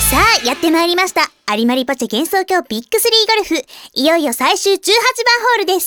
さあやってまいりました。有馬リパチェ幻想郷ビッグ3ゴルフ、いよいよ最終18番ホールです。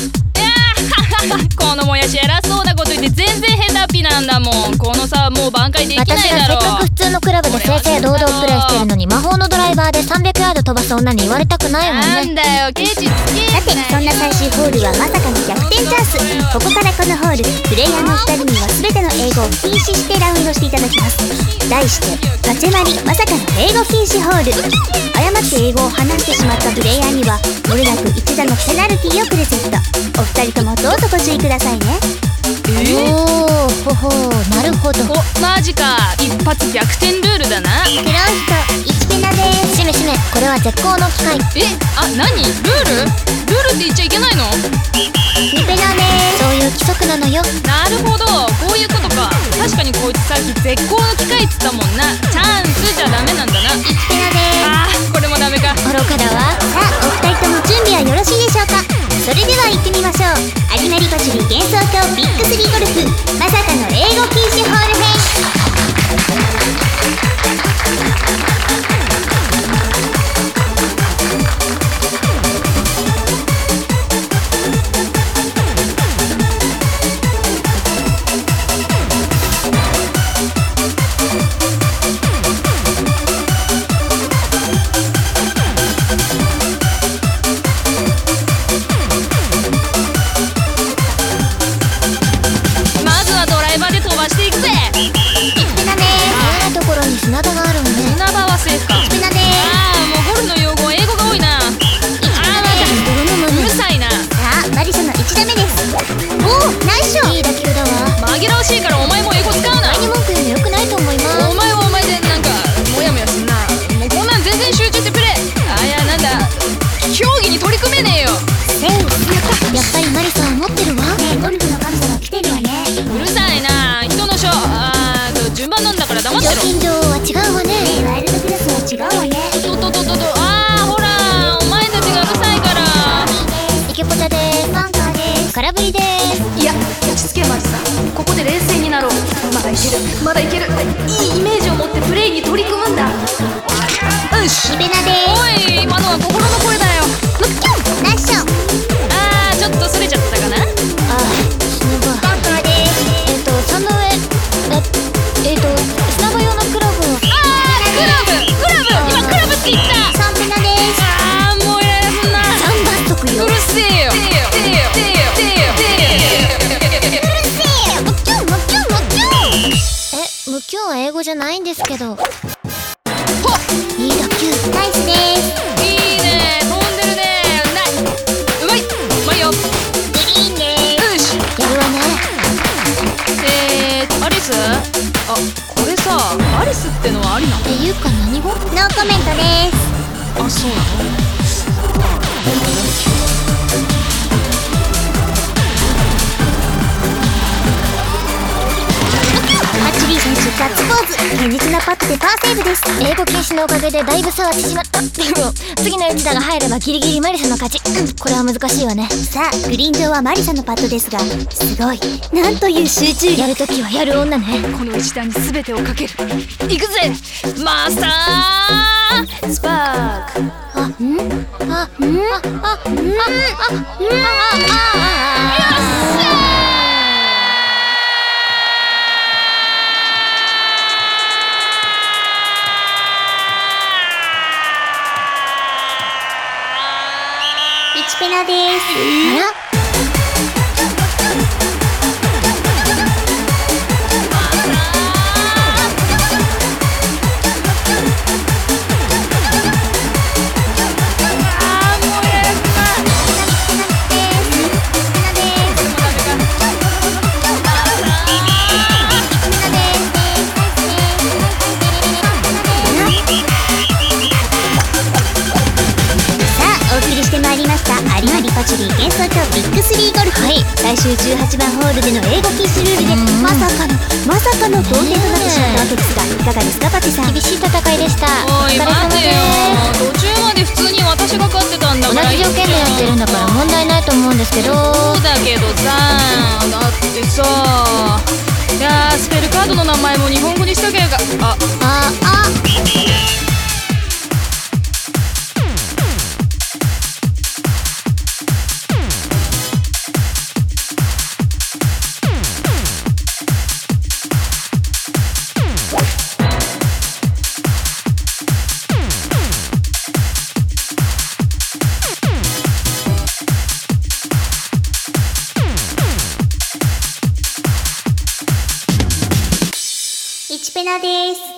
このもやし偉そうなこと言って全然ヘタピなんだもん。この差はもう挽回できないだろう。 私はせっかく普通のクラブで正々堂々プレーしてるのに、魔法のドライバーで300ヤード飛ばす女に言われたくないもんね。 なんだよケチつけ。 さてそんな最終ホールはまさかの逆転チャンス。ここからこのホール、プレイヤーの2人には全ての英語を禁止してラウンドしていただきます。題してパチェマリまさかの英語禁止ホール。誤って英語を話してしまったプレイヤーには漏れなく1打のペナルティをプレゼント。お二人ともどうぞご注意くださいね。 おーほほー、なるほど。 お、マジか。一発逆転ルールだな。 黒い人1ペナです。 しめしめ、これは絶好の機会。 何ルールって言っちゃいけないの 2ペナです。 そういう規則なのよ。 なるほど、こういうことか。確かにこいつさっき絶好の機会っつったもんな。チャンスじゃダメなんだな。 1ペナです。 これもダメか。 愚かだわ。 さあお二人とも準備はよろしいでしょうか。それでは行ってみましょう。有馬リパチェ幻想郷ビッグ3ゴルフまさかの英語禁止ホール編。 砂場があるのね。 砂場はセーフか。 1ペナです。 もうゴルフの用語英語が多いな。うるさいな。 さあマリサの1打目です。おおナイスショット。 いい打球だわ。 紛らわしいからお前も英語使うな。 前に文句言うのよくないと思います。 お前はお前でなんかモヤモヤすんな。もうこんなん全然集中してプレー。いやなんだ、競技に取り組めねえよ。 セーフ。 やっぱりマリさん持ってるわ。 ねえゴルフの神様来てるわね。 うるさいな。人の順番なんだから黙ってろ。 料金上は違うわね。 ねえワイルドクラスは違うわね。 ほらお前たちがうるさいから。 イケポチャでーす。 パンカーです。 空振りでーす。 いや落ち着けマジさん。ここで冷静になろう。まだいけるまだいける。いいイメージを持ってプレイに取り組むんだ。よし 2ペナです。 おい今のは心の声だよ。 ナイスショット。 ちょっとそれちゃったかな。 砂場。 パンカーです。 その上砂場用のクラブを。 クラブ今クラブって言った。 3ペナです。 もうイライラすんな。 3番得よ。 うるせえよ。 無給は英語じゃないんですけど。 ほっいい打球。 ナイスです。 いいね飛んでるね。うまいよ。 グリーンです。 よしやるわね。 アリスこれさアリスってのはありなの？ っていうか何語？ ノーコメントです。 そうなの？ 8B 選手ガッツポーズ。堅実なパットでパーセーブです。 英語禁止のおかげでだいぶ差は縮まった。でも次の一打が入ればギリギリマリサの勝ち。これは難しいわね。 さあグリーン上はマリサのパットですが、すごいなんという集中力。 やるときはやる女ね。 この一打に全てをかける。行くぜマスタースパーク。 1ペナです。有馬リパチェ幻想郷ビッグ3ゴルフ、最終18番ホールでの英語禁止ルールでまさかの同点となってしまったわけですが、いかがですかパチさん。 厳しい戦いでした。 おいお疲れ様待てよ。 です。 途中まで普通に私が勝ってたんだ同から。 じ条件でやってるんだから問題ないと思うんですけど。 そうだけどさ、だってさ、いやスペルカードの名前も日本語にしとけば。 チペナです。